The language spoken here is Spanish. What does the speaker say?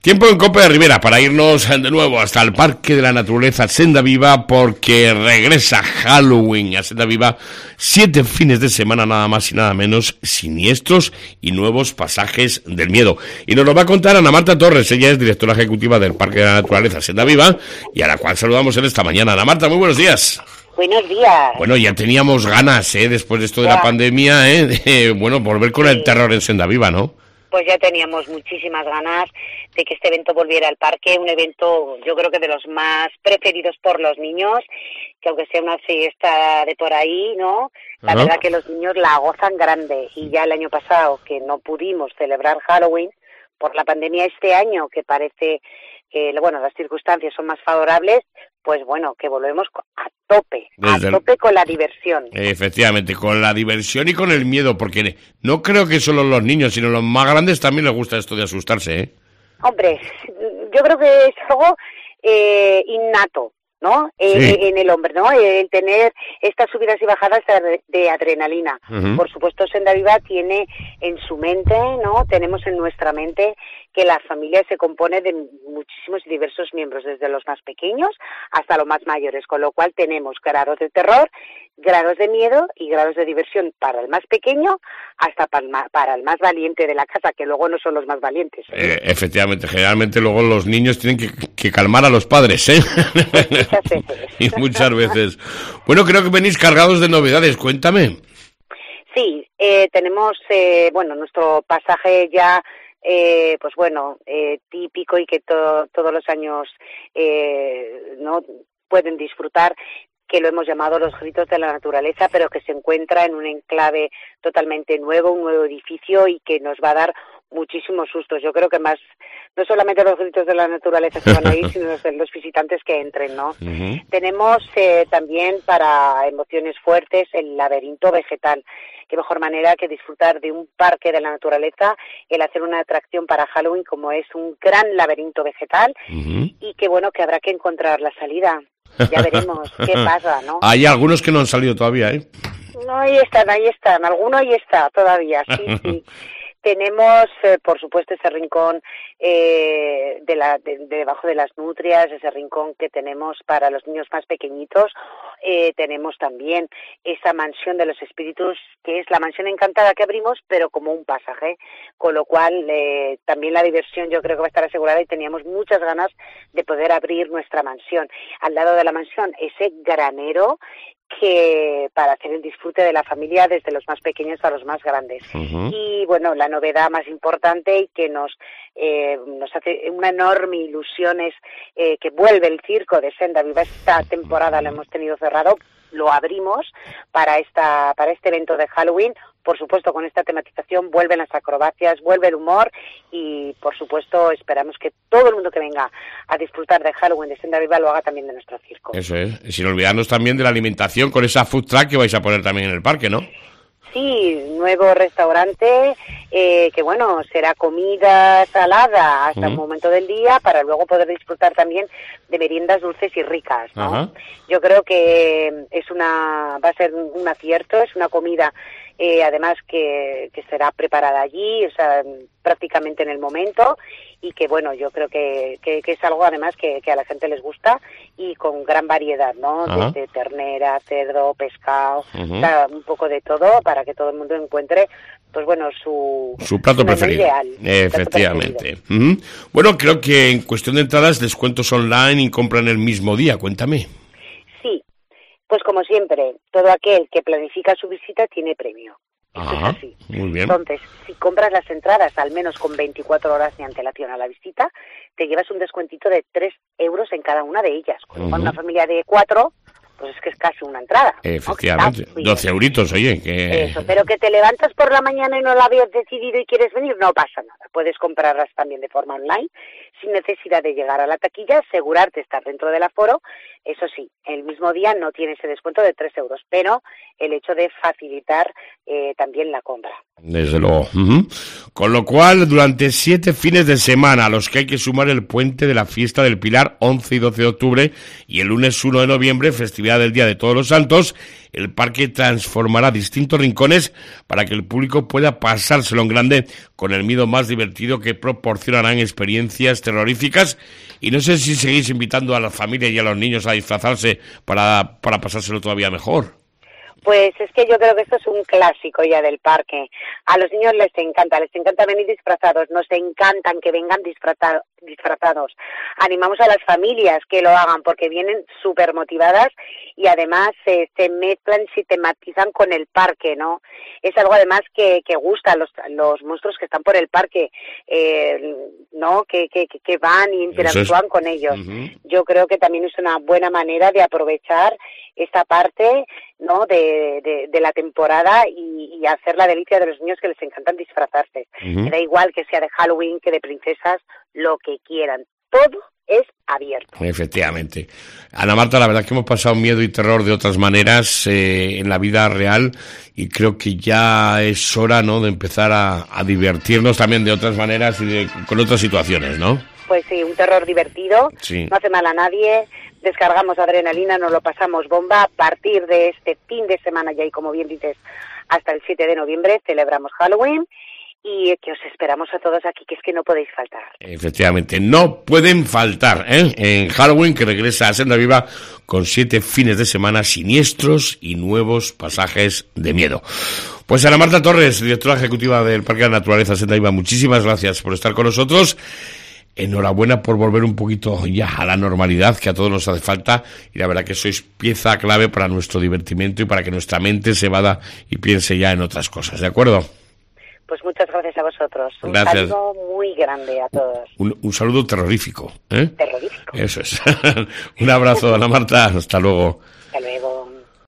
Tiempo en Cope de Rivera para irnos de nuevo hasta el Parque de la Naturaleza Senda Viva, porque regresa Halloween a Senda Viva. 7 fines de semana nada más y nada menos, siniestros y nuevos pasajes del miedo. Y nos lo va a contar Ana Marta Torres. Ella es directora ejecutiva del Parque de la Naturaleza Senda Viva y a la cual saludamos en esta mañana. Ana Marta, muy buenos días. Buenos días. Bueno, ya teníamos ganas, después de esto de la pandemia, de volver con el terror en Senda Viva, ¿no? Pues ya teníamos muchísimas ganas de que este evento volviera al parque, un evento yo creo que de los más preferidos por los niños, que aunque sea una fiesta de por ahí, ¿no? La verdad que los niños la gozan grande, y ya el año pasado que no pudimos celebrar Halloween por la pandemia, este año que parece que, bueno, las circunstancias son más favorables, pues bueno, que volvemos a tope con la diversión. Efectivamente, con la diversión y con el miedo, porque no creo que solo los niños, sino los más grandes también les gusta esto de asustarse, ¿eh? Hombre, yo creo que es algo innato, ¿no? Sí. En el hombre, ¿no? El tener estas subidas y bajadas de adrenalina. Por supuesto, Senda Viva tiene en su mente, ¿no? Tenemos en nuestra mente que la familia se compone de muchísimos y diversos miembros, desde los más pequeños hasta los más mayores, con lo cual tenemos grados de terror, grados de miedo y grados de diversión para el más pequeño hasta para el más valiente de la casa, que luego no son los más valientes. Efectivamente, generalmente luego los niños tienen que calmar a los padres, ¿eh? Muchas veces. Y muchas veces. Bueno, creo que venís cargados de novedades, cuéntame. Sí, tenemos, nuestro pasaje ya, típico y que todos los años no pueden disfrutar, que lo hemos llamado Los Gritos de la Naturaleza, pero que se encuentra en un enclave totalmente nuevo, un nuevo edificio, y que nos va a dar muchísimos sustos. Yo creo que más, no solamente los gritos de la naturaleza que van a ir, sino los visitantes que entren, ¿no? Tenemos también para emociones fuertes el laberinto vegetal. Qué mejor manera que disfrutar de un parque de la naturaleza, el hacer una atracción para Halloween como es un gran laberinto vegetal, y que bueno, que habrá que encontrar la salida. Ya veremos qué pasa, ¿no? Hay algunos que no han salido todavía, ¿eh? No, ahí están, alguno ahí está todavía, sí. Tenemos, por supuesto, ese rincón debajo de las nutrias, ese rincón que tenemos para los niños más pequeñitos. Tenemos también esa mansión de los espíritus, que es la mansión encantada que abrimos, pero como un pasaje, con lo cual también la diversión yo creo que va a estar asegurada, y teníamos muchas ganas de poder abrir nuestra mansión. Al lado de la mansión, ese granero, que para hacer el disfrute de la familia desde los más pequeños a los más grandes. Y bueno, la novedad más importante y que nos hace una enorme ilusión es que vuelve el circo de Senda Viva. Esta temporada lo hemos tenido cerrado, lo abrimos para este evento de Halloween. Por supuesto, con esta tematización vuelven las acrobacias, vuelve el humor, y por supuesto esperamos que todo el mundo que venga a disfrutar de Halloween de Senda Viva lo haga también de nuestro circo. Eso es, y sin olvidarnos también de la alimentación con esa food truck que vais a poner también en el parque, ¿no? Sí, nuevo restaurante, que bueno, será comida salada hasta un momento del día, para luego poder disfrutar también de meriendas dulces y ricas, ¿no? Yo creo que va a ser un acierto, es una comida además que será preparada allí, o sea, prácticamente en el momento, y que bueno, yo creo que es algo además que a la gente les gusta, y con gran variedad, ¿no? Desde ternera, cerdo, pescado, o sea, un poco de todo, para que todo el mundo encuentre, pues bueno, su plato preferido. Ideal, Efectivamente. Bueno, creo que en cuestión de entradas, descuentos online y compran el mismo día, cuéntame. Sí, pues como siempre, todo aquel que planifica su visita tiene premio. Esto es así. Muy bien. Entonces, si compras las entradas al menos con 24 horas de antelación a la visita, te llevas un descuentito de 3 euros en cada una de ellas. Con una familia de 4, pues es que es casi una entrada. Efectivamente, ¿no? 12 euritos, oye. Eso, pero que te levantas por la mañana y no lo habías decidido y quieres venir, no pasa nada. Puedes comprarlas también de forma online, sin necesidad de llegar a la taquilla, asegurarte estar dentro del aforo, Eso sí, el mismo día no tiene ese descuento de 3 euros, pero el hecho de facilitar también la compra. Desde luego. Con lo cual, durante 7 fines de semana, a los que hay que sumar el puente de la Fiesta del Pilar, 11 y 12 de octubre, y el lunes 1 de noviembre, festividad del Día de Todos los Santos, el parque transformará distintos rincones para que el público pueda pasárselo en grande con el miedo más divertido, que proporcionarán experiencias terroríficas. Y no sé si seguís invitando a la familia y a los niños a disfrazarse para pasárselo todavía mejor. Pues es que yo creo que esto es un clásico ya del parque. A los niños les encanta venir disfrazados, nos encantan que vengan disfrazados. Animamos a las familias que lo hagan porque vienen súper motivadas y además se mezclan, se tematizan con el parque, ¿no? Es algo además que gusta a los monstruos que están por el parque, ¿no? Que van y interactúan con ellos. Yo creo que también es una buena manera de aprovechar esta parte, ¿no? de la temporada y hacer la delicia de los niños que les encantan disfrazarse. Me da igual que sea de Halloween, que de princesas, lo que quieran. Todo es abierto. Efectivamente. Ana Marta, la verdad es que hemos pasado miedo y terror de otras maneras en la vida real y creo que ya es hora, ¿no?, de empezar a divertirnos también de otras maneras y con otras situaciones, ¿no? Pues sí, un terror divertido, sí. No hace mal a nadie, descargamos adrenalina, nos lo pasamos bomba. A partir de este fin de semana ya, y como bien dices, hasta el 7 de noviembre celebramos Halloween y que os esperamos a todos aquí, que es que no podéis faltar. Efectivamente, no pueden faltar, en Halloween, que regresa a Senda Viva con 7 fines de semana siniestros y nuevos pasajes de miedo. Pues Ana Marta Torres, directora ejecutiva del Parque de la Naturaleza Senda Viva, muchísimas gracias por estar con nosotros. Enhorabuena por volver un poquito ya a la normalidad, que a todos nos hace falta, y la verdad que sois pieza clave para nuestro divertimento y para que nuestra mente se vada y piense ya en otras cosas, ¿de acuerdo? Pues muchas gracias a vosotros. Gracias. Un saludo muy grande a todos. Un saludo terrorífico, ¿eh? Terrorífico. Eso es. Un abrazo, Ana Marta. Hasta luego.